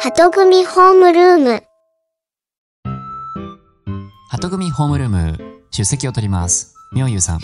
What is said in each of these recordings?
鳩組ホームルーム。 鳩組ホームルーム、出席を取ります。妙優さん。 はい。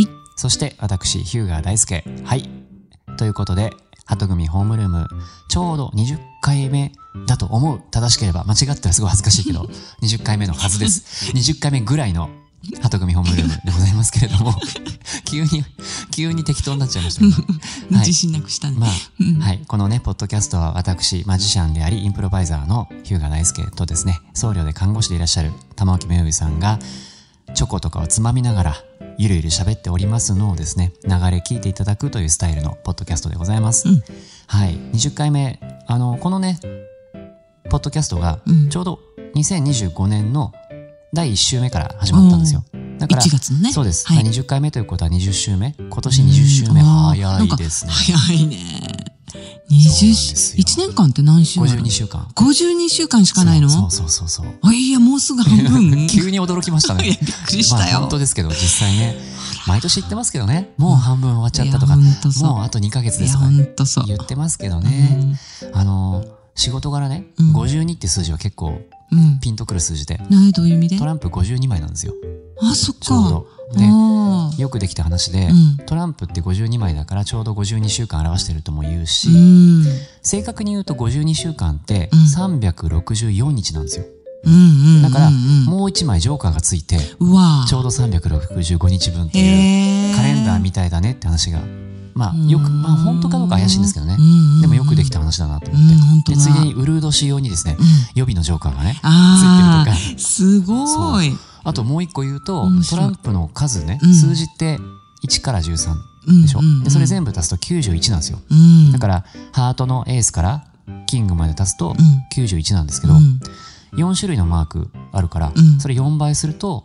そして私、日向大輔。はい。ということで、鳩組ホームルーム、ちょうど20回目だと思う。正しければ、間違ったらすごい恥ずかしいけど、20回目のはずです。20回目ぐらいの鳩組ホームルームでございますけれども、急に適当になっちゃいましたけど、はい、 自信なくしたんで。 はい。このね、ポッドキャストは私、マジシャンであり、インプロバイザーの日向大輔とですね、僧侶で看護師でいらっしゃる玉置妙優さんが、チョコとかをつまみながら、ゆるゆる喋っておりますのをですね、流れ聞いていただくというスタイルのポッドキャストでございます。はい。20回目、このね、ポッドキャストが、ちょうど2025年の第1週目から始まったんですよ。だから 1月のね。 そうです。 はい、 20回目ということは20週目。今年20週目。早いですね。 早いね。1年間って何週間 ?52 週間。 52週間しかないの？ そう。 あ、いや、もうすぐ半分。 急に驚きましたね。 いや、びっくりしたよ。 本当ですけど、実際ね、毎年言ってますけどね、もう半分終わっちゃったとか、もうあと2ヶ月ですとか言ってますけどね。仕事柄ね、52って数字は結構ピンとくる数字で。 どういう意味で？ トランプ52枚なんですよ。 あ、そっか。 ちょうど。で、よくできた話で、トランプって52枚だからちょうど52週間表してるとも言うし、正確に言うと52週間って364日なんですよ。だから、もう1枚ジョーカーがついて、ちょうど365日分っていうカレンダーみたいだねって話が、本当かどうか怪しいんですけどね。でもよくできた話だなと思って。で、ついでにウルード仕様にですね、予備のジョーカーがね、ついてるとか。 すごい。 あともう一個言うと、トランプの数ね、数字って1から13でしょ。で、それ全部足すと91なんですよ。だから、ハートのエースからキングまで足すと91なんですけど、4種類のマークあるから、それ4倍すると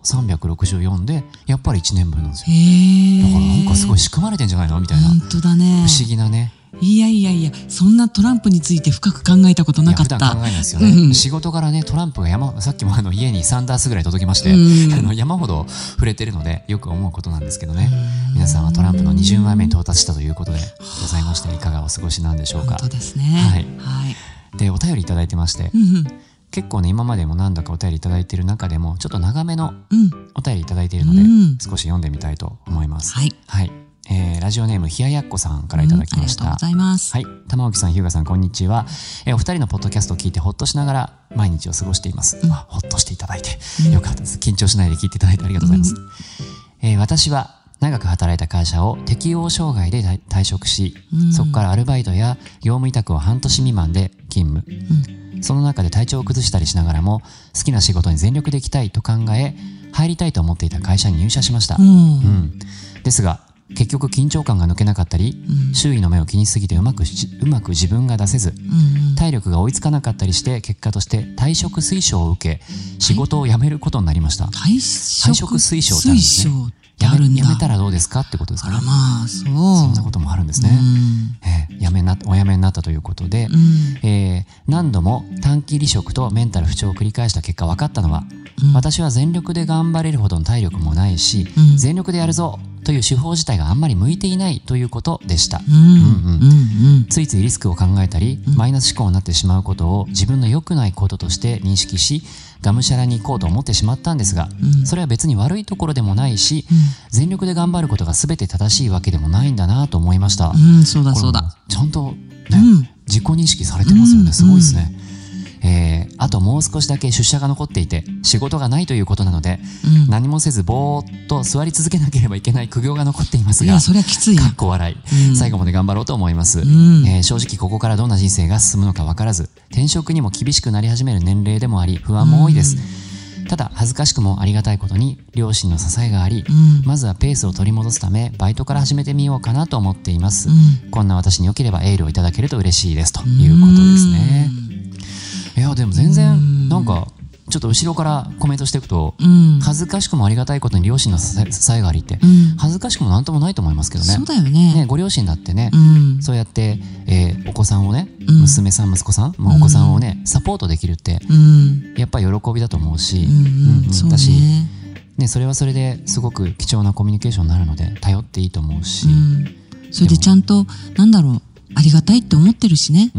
364で、やっぱり1年分なんですよ。だからなんかすごい仕組まれてんじゃないのみたいな。 本当だね。 不思議なね。 いや、そんなトランプについて深く考えたことなかった。 普段考えないですよね。仕事からね、トランプがさっきも家に3ダースぐらい届きまして、山ほど触れてるので、よく思うことなんですけどね。皆さんはトランプの20枚目に到達したということでございまして、いかがお過ごしなんでしょうか。 本当ですね。 はい。で、お便りいただいてまして、結構ね、今までも何度かお便りいただいている中でも、ちょっと長めのお便りいただいているので、少し読んでみたいと思います。はい。ラジオネームひややっこさんからいただきました。 ありがとうございます。 はい。玉置さん、日向さん、こんにちは。お二人のポッドキャストを聞いてほっとしながら毎日を過ごしています。ほっとしていただいてよかったです。緊張しないで聞いていただいてありがとうございます。私は長く働いた会社を適応障害で退職し、そこからアルバイトや業務委託を半年未満で勤務。その中で体調を崩したりしながらも好きな仕事に全力で行きたいと考え、入りたいと思っていた会社に入社しました。ですが、結局緊張感が抜けなかったり、周囲の目を気にしすぎてうまく自分が出せず、体力が追いつかなかったりして、結果として退職推奨を受け、仕事を辞めることになりました。 退職推奨ってあるんですね。辞めたらどうですかってことですかね。そんなこともあるんですね。お辞めになったということで、何度も短期離職とメンタル不調を繰り返した結果分かったのは、私は全力で頑張れるほどの体力もないし、全力でやるぞという手法自体があんまり向いていないということでした。ついついリスクを考えたり、マイナス思考になってしまうことを自分の良くないこととして認識し、がむしゃらに行こうと思ってしまったんですが、それは別に悪いところでもないし、全力で頑張ることが全て正しいわけでもないんだなと思いました。 そうだ。 ちゃんとね、自己認識されてますよね。すごいですね。あともう少しだけ出社が残っていて仕事がないということなので、何もせずぼーっと座り続けなければいけない苦行が残っていますが、 いやそれはきつい。 かっこ笑い、最後まで頑張ろうと思います。正直ここからどんな人生が進むのか分からず、転職にも厳しくなり始める年齢でもあり不安も多いです。ただ恥ずかしくもありがたいことに両親の支えがあり、まずはペースを取り戻すためバイトから始めてみようかなと思っています。こんな私に良ければエールをいただけると嬉しいですということですね。いやでも全然なんかちょっと後ろからコメントしていくと、恥ずかしくもありがたいことに両親の支えがありって、恥ずかしくもなんともないと思いますけどね。 そうだよね。 ご両親だってね、そうやって、お子さんをね、娘さん息子さん、お子さんをねサポートできるって、やっぱり喜びだと思うし、だしね、それはそれですごく貴重なコミュニケーションになるので頼っていいと思うし、 それでちゃんとなんだろう、ありがたいって思ってるしね。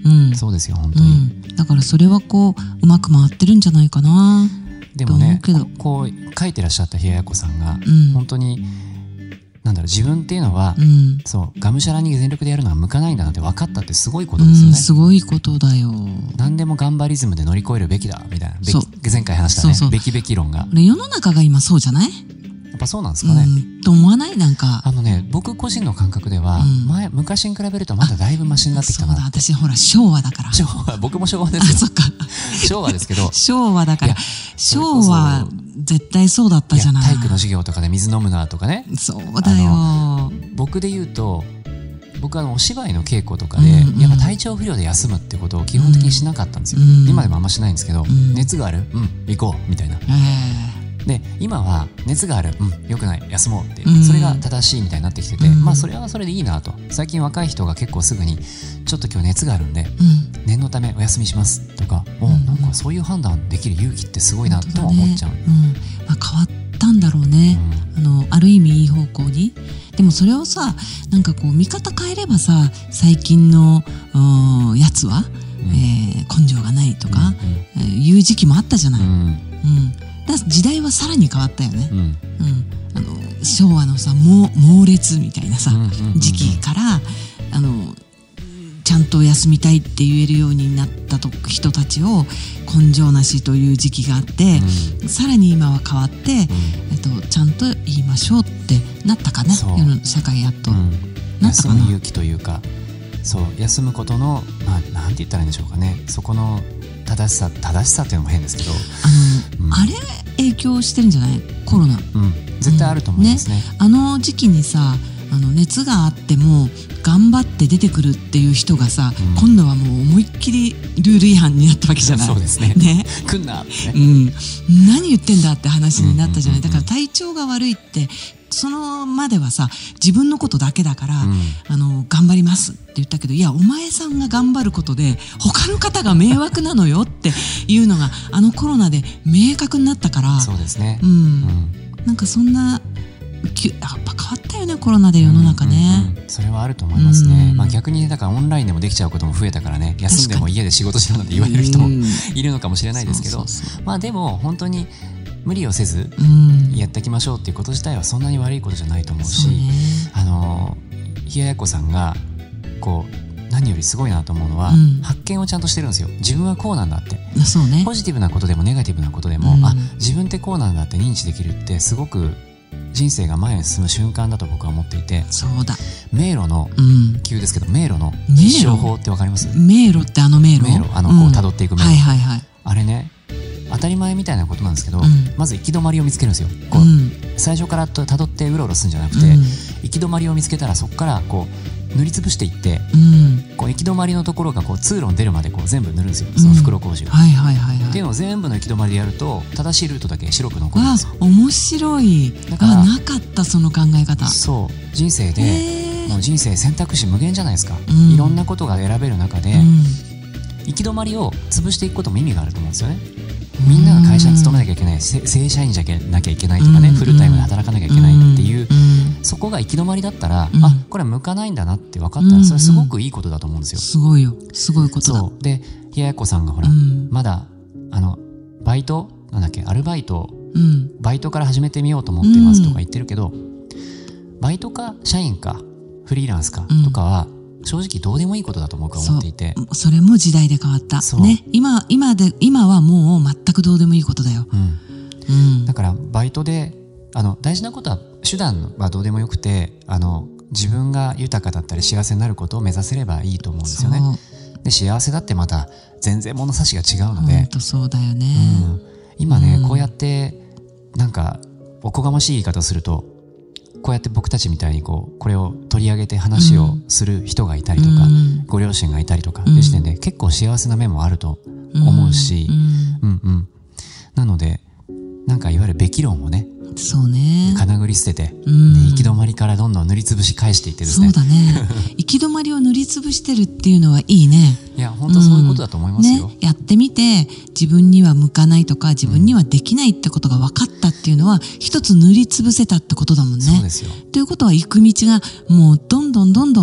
うんそうですよ本当に、 だからそれはこううまく回ってるんじゃないかな。 でもねと思うけどこう書いてらっしゃった冷ややっこさんが、 うん本当になんだろう自分っていうのは、そうがむしゃらに全力でやるのは向かないんだなって分かったってすごいことですよね。 すごいことだよ。 何でも頑張リズムで乗り越えるべきだみたいなそう前回話したねそうそうべきべき論が世の中が今そうじゃない？ やっぱそうなんですかね、 と思わない？なんか僕個人の感覚では、昔に比べるとまだだいぶマシになってきたな。 そうだ、私ほら昭和だから。 昭和僕も昭和ですよ。 そっか昭和ですけど昭和だからいや昭和絶対そうだったじゃない。 体育の授業とかで水飲むなとかね。 そうだよ。 僕で言うと僕お芝居の稽古とかで、やっぱ体調不良で休むってことを基本的にしなかったんですよ、今でもあんましないんですけど、熱がある行こうみたいな、で今は熱がある良くない休もうって、それが正しいみたいになってきてて、まあそれはそれでいいなと。最近若い人が結構すぐにちょっと今日熱があるんで、念のためお休みしますとか、なんかそういう判断できる勇気ってすごいなとも思っちゃう。 まあ、変わったんだろうね、ある意味いい方向に。でもそれをさなんかこう見方変えればさ最近のやつは、根性がないとか、いう時期もあったじゃない。だから時代はさらに変わったよね。昭和のさ猛烈みたいなさ時期からちゃんと休みたいって言えるようになった人たちを根性なしという時期があって、さらに今は変わって、ちゃんと言いましょうってなったかな。世の社会やっと、なったかな。 休む勇気というか、そう休むことのなんて言ったらいいんでしょうかね。そこの正しさっていうのも変ですけど、 あれ影響してるんじゃない？コロナ、 絶対あると思いますね。 あの時期にさ熱があっても頑張って出てくるっていう人がさ、今度はもう思いっきりルール違反になったわけじゃない。 そうですね。来んなってね。 何言ってんだって話になったじゃない。だから体調が悪いってそのまではさ自分のことだけだから、頑張りますって言ったけど、いやお前さんが頑張ることで他の方が迷惑なのよっていうのがコロナで明確になったから。 そうですね。 なんかそんなやっぱ変わったよねコロナで世の中ね。 それはあると思いますね。逆にだからオンラインでもできちゃうことも増えたからね、休んでも家で仕事しろなんて言われる人もいるのかもしれないですけど、まあでも本当に無理をせずやっていきましょうっていうこと自体はそんなに悪いことじゃないと思うし、冷ややっこさんがこう何よりすごいなと思うのは、発見をちゃんとしてるんですよ。自分はこうなんだって。ポジティブなことでもネガティブなことでも、自分ってこうなんだって認知できるってすごく人生が前に進む瞬間だと僕は思っていて。 そうだ。 迷路の、急ですけど迷路の必勝法ってわかります？ 迷路って迷路？ 迷路こう辿っていく迷路。あれね当たり前みたいなことなんですけど、まず行き止まりを見つけるんですよ。こう最初から辿ってうろうろするんじゃなくて、行き止まりを見つけたらそこからこう塗りつぶしていって、こう行き止まりのところがこう通路に出るまでこう全部塗るんですよ。その袋小路を。っていうのを全部の行き止まりでやると正しいルートだけ白く残るんですよ。 面白い。だからなかったその考え方。 そう人生でもう人生選択肢無限じゃないですか。いろんなことが選べる中で、行き止まりを潰していくことも意味があると思うんですよね。みんなが会社に勤めなきゃいけない、正社員じゃなきゃいけないとかね、フルタイムで働かなきゃいけないっていう、そこが行き止まりだったら、これは向かないんだなって分かったら、それすごくいいことだと思うんですよ。 すごいよ。すごいことだ。 そうで冷ややっこさんがほら、まだバイトなんだっけアルバイト、バイトから始めてみようと思っていますとか言ってるけど、バイトか社員かフリーランスかとかは正直どうでもいいことだと僕は思っていて、 それも時代で変わったね。今はもう全くどうでもいいことだよ。 だからバイトで大事なことは手段はどうでもよくて、自分が豊かだったり幸せになることを目指せればいいと思うんですよね。で幸せだってまた全然物差しが違うので、 本当そうだよね。 今ね、こうやってなんかおこがましい言い方をすると、こうやって僕たちみたいにこれを取り上げて話をする人がいたりとか、ご両親がいたりとかっていう時点で結構幸せな面もあると思うし、なのでなんかいわゆるべき論をね、 そうね、 かなぐり捨てて、行き止まりからどんどん塗りつぶし返していってですね。 そうだね。行き止まりを塗りつぶしてるっていうのはいいね。 いや本当そういうことだと思いますよ。 やってみて自分には向かないとか自分にはできないってことが分かったっていうのは、一つ塗りつぶせたってことだもんね。 そうですよ。 ということは行く道がもうどんどん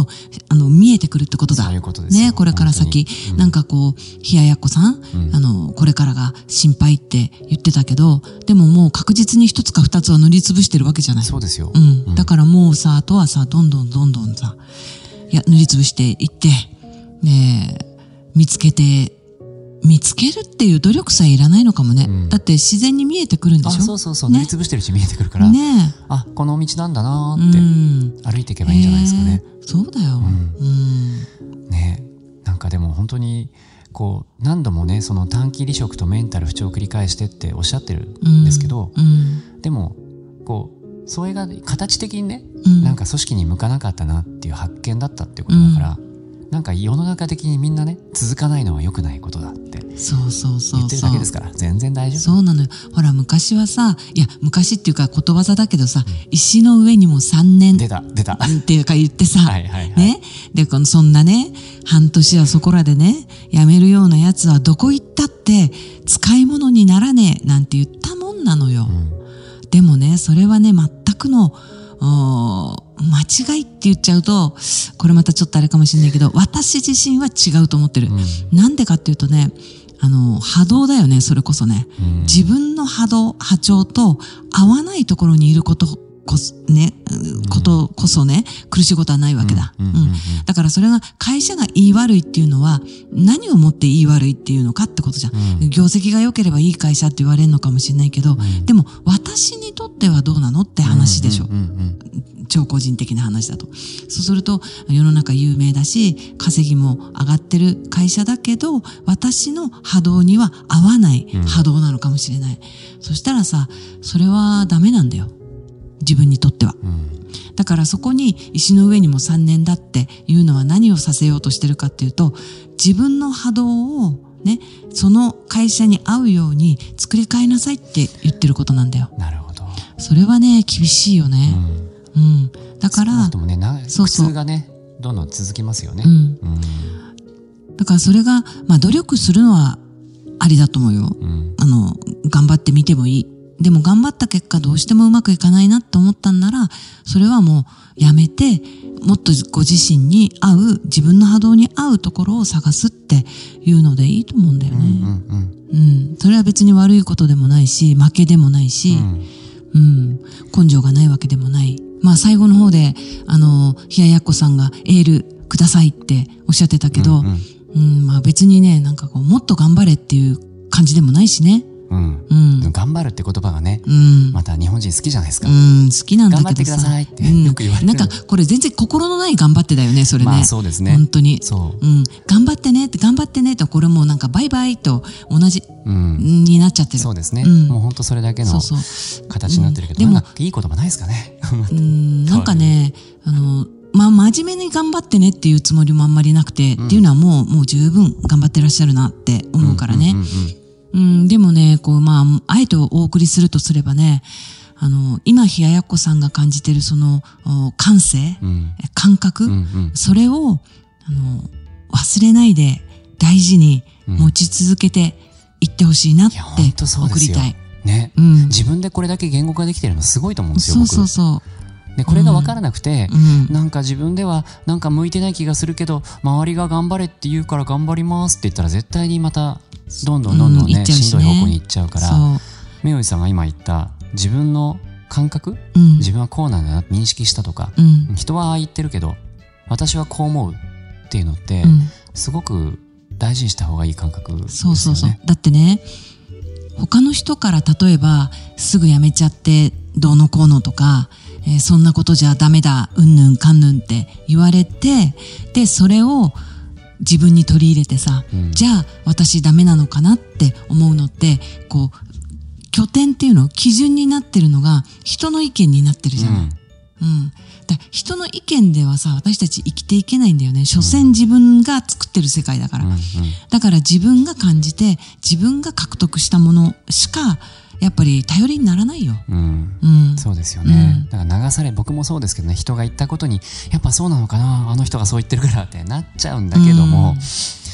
見えてくるってことだ。 そういうことですよね、これから先。なんかこう、冷ややっこさん、これからが心配って言ってたけど、でももう確実に一つか二つは塗りつぶしてるわけじゃない。 そうですよ。 だからもうさ、あとはさ、どんどんさ、塗りつぶしていって、見つけるっていう努力さえいらないのかもね。だって自然に見えてくるんでしょ。 そう、塗りつぶしてるうち見えてくるから、 ね、 この道なんだなーって歩いていけばいいんじゃないですかね。 そうだよ。 ね、なんかでも本当にこう何度もね、その短期離職とメンタル不調を繰り返してっておっしゃってるんですけど、でもこうそれが形的にね、なんか組織に向かなかったなっていう発見だったっていうことだから、なんか世の中的にみんなね、続かないのは良くないことだって言ってるだけですから、全然大丈夫。そうなのよ。ほら昔はさ、 昔っていうかことわざだけどさ、石の上にも3年出たっていうか言ってさ、ね、でそんなね、半年やそこらでね、辞めるようなやつはどこ行ったって使い物にならねえなんて言ったもんなのよ。でもね、それはね、全くの間違いって言っちゃうと、これまたちょっとあれかもしれないけど、私自身は違うと思ってる。なんでかっていうとね、波動だよね、それこそね。自分の波長と合わないところにいることこそね、苦しいことはないわけだ。だからそれが会社が言い悪いっていうのは、何をもって言い悪いっていうのかってことじゃん。業績が良ければいい会社って言われるのかもしれないけど、でも私にとってはどうなのって話でしょ。超個人的な話だと。そうすると、世の中有名だし、稼ぎも上がってる会社だけど、私の波動には合わない波動なのかもしれない。そしたらさ、それはダメなんだよ。自分にとっては。だからそこに石の上にも3年だっていうのは何をさせようとしてるかっていうと、自分の波動をね、その会社に合うように作り変えなさいって言ってることなんだよ。 なるほど。 それはね、厳しいよね。だから、 苦痛がね、どんどん続きますよね。 だからそれが、努力するのはありだと思うよ。頑張ってみてもいい。でも頑張った結果どうしてもうまくいかないなって思ったんなら、それはもうやめて、もっとご自身に合う、自分の波動に合うところを探すっていうのでいいと思うんだよね。それは別に悪いことでもないし、負けでもないし、根性がないわけでもない。最後の方で、冷ややっこさんがエールくださいっておっしゃってたけど、別にね、なんかこう、もっと頑張れっていう感じでもないしね。 頑張るって言葉がね、また日本人好きじゃないですか。 好きなんだけどさ。 頑張ってくださいってよく言われてる。 なんかこれ全然心のない頑張ってだよね、それね。 そうですね。 本当に。 そう。 頑張ってねってこれもうなんかバイバイと同じになっちゃってる。 そうですね。もう本当それだけの形になってるけど、なんかいい言葉ないですかね。 なんかね、真面目に頑張ってねっていうつもりもあんまりなくて、っていうのはもう十分頑張ってらっしゃるなって思うからね。でもね、あえてお送りするとすればね、今、冷ややっこさんが感じてるその、感性、感覚、それを、忘れないで大事に持ち続けていってほしいなって送りたい。 ね。自分でこれだけ言語化できてるのすごいと思うんですよ、僕。でこれが分からなくて、なんか自分ではなんか向いてない気がするけど、周りが頑張れって言うから頑張りますって言ったら絶対にまたどんどんね、しんどい方向に行っちゃうから、めおじさんが今言った自分の感覚、自分はこうなんだなって認識したとか、人はああ言ってるけど私はこう思うっていうのって、すごく大事にした方がいい感覚ですよね。 だってね、他の人から例えばすぐ辞めちゃってどうのこうのとか、そんなことじゃダメだうんぬんかんぬんって言われて、でそれを自分に取り入れてさ、じゃあ私ダメなのかなって思うのって、こう拠点っていうの、基準になってるのが人の意見になってるじゃない。だ人の意見ではさ、私たち生きていけないんだよね。所詮自分が作ってる世界だから。だから自分が感じて自分が獲得したものしかやっぱり頼りにならないよ。 そうですよね。だから流され、僕もそうですけどね、人が言ったことにやっぱそうなのかな、あの人がそう言ってるからってなっちゃうんだけども、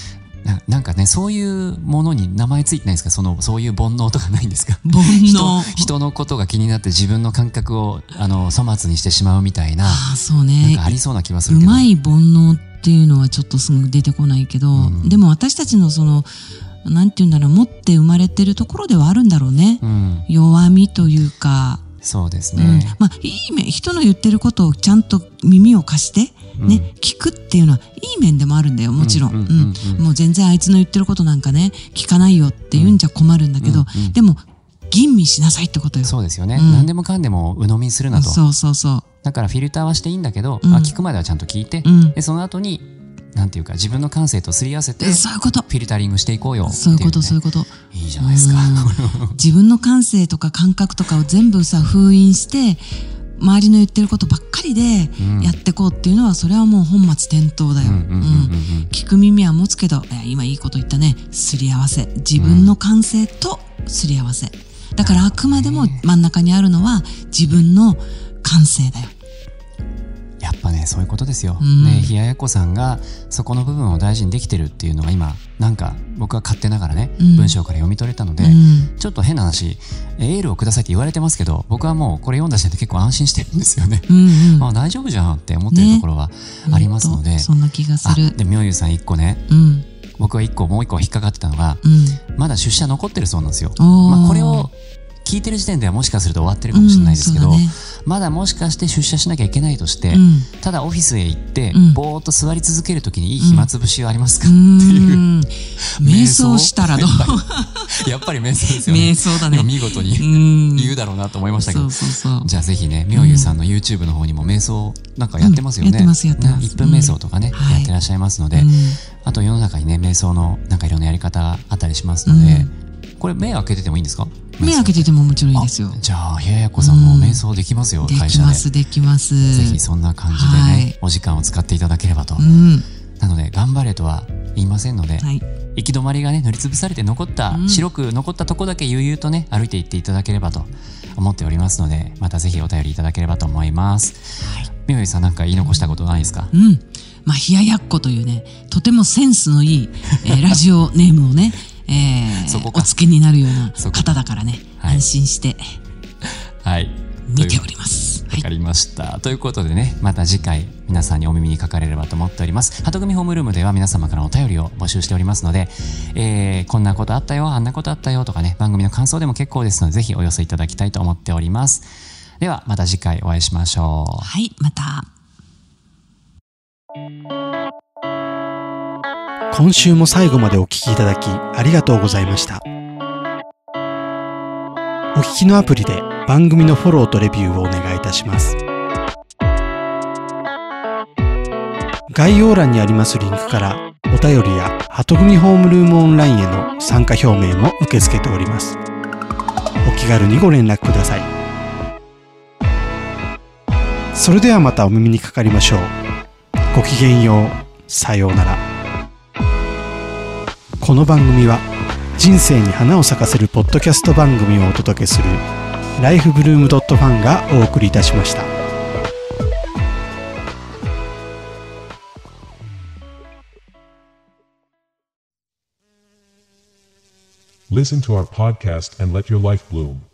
なんかね、そういうものに名前ついてないですか？そういう煩悩とかないんですか？ 煩悩。 人のことが気になって自分の感覚を粗末にしてしまうみたいな。 そうね。 なんかありそうな気はするけど。 うまい煩悩っていうのはちょっとすぐ出てこないけど、でも私たちのなんていうんだろう、持って生まれてるところではあるんだろうね。弱みというか。 そうですね。 まあ、いい面、人の言ってることをちゃんと耳を貸して、ね、聞くっていうのは、いい面でもあるんだよ、もちろん。もう全然あいつの言ってることなんかね、聞かないよって言うんじゃ困るんだけど、でも、吟味しなさいってことよ。 そうですよね。何でもかんでも鵜呑みにするなと。 そうそうそう。 だからフィルターはしていいんだけど、聞くまではちゃんと聞いて、で、その後に、なんていうか、自分の感性とすり合わせて、 そういうこと。 フィルタリングしていこうよ。 そういうこと、そういうこと。 いいじゃないですか。 自分の感性とか感覚とかを全部さ、封印して、周りの言ってることばっかりでやってこうっていうのは、それはもう本末転倒だよ。聞く耳は持つけど、今いいこと言ったね。すり合わせ。自分の感性とすり合わせ。だからあくまでも真ん中にあるのは自分の感性だよ。 やっぱね、そういうことですよ。冷ややっこさんがそこの部分を大事にできてるっていうのが今、なんか僕は勝手ながらね、文章から読み取れたので、ちょっと変な話、エールをくださいって言われてますけど、僕はもうこれ読んだ時点で結構安心してるんですよね。大丈夫じゃんって思ってるところはありますので。 そんな気がする。 で、みょうゆさん一個ね、僕はもう一個引っかかってたのが、まだ出社残ってるそうなんですよ。まあこれを聞いてる時点ではもしかすると終わってるかもしれないですけど、まだもしかして出社しなきゃいけないとして、ただオフィスへ行って、ぼーっと座り続けるときにいい暇つぶしはありますかっていう。 瞑想したらどう？ やっぱり瞑想ですよね。 瞑想だね。 見事に言うだろうなと思いましたけど。じゃあぜひね、みょうゆさんの YouTube の方にも瞑想なんかやってますよね。 やってます、やってます。 1分瞑想とかね、やってらっしゃいますので、あと世の中にね、瞑想のなんかいろんなやり方があったりしますので、これ目開けててもいいんですか？ 目開けててももちろんいいですよ。 じゃあ冷ややっこさんも瞑想できますよ、会社で。 できます、できます。 ぜひそんな感じでね、お時間を使っていただければと。なので頑張れとは言いませんので、行き止まりがね塗りつぶされて白く残ったとこだけ悠々とね歩いていっていただければと思っておりますので、またぜひお便りいただければと思います。みょうゆさん、なんか言い残したことないですか？ まあ冷ややっこというね、とてもセンスのいいラジオネームをね。お付けになるような方だからね、安心して見ております。 わかりました。ということでね、また次回皆さんにお耳にかかれればと思っております。鳩組ホームルームでは皆様からのお便りを募集しておりますので、こんなことあったよ、あんなことあったよとかね、番組の感想でも結構ですので、ぜひお寄せいただきたいと思っております。ではまた次回お会いしましょう。 はい、また。 今週も最後までお聞きいただきありがとうございました。お聞きのアプリで番組のフォローとレビューをお願いいたします。概要欄にありますリンクからお便りや鳩組ホームルームオンラインへの参加表明も受け付けております。お気軽にご連絡ください。それではまたお耳にかかりましょう。ごきげんよう。さようなら。この番組は人生に花を咲かせるポッドキャスト番組をお届けするライフブルームドットファンがお送りいたしました。 Listen to our podcast and let your life bloom.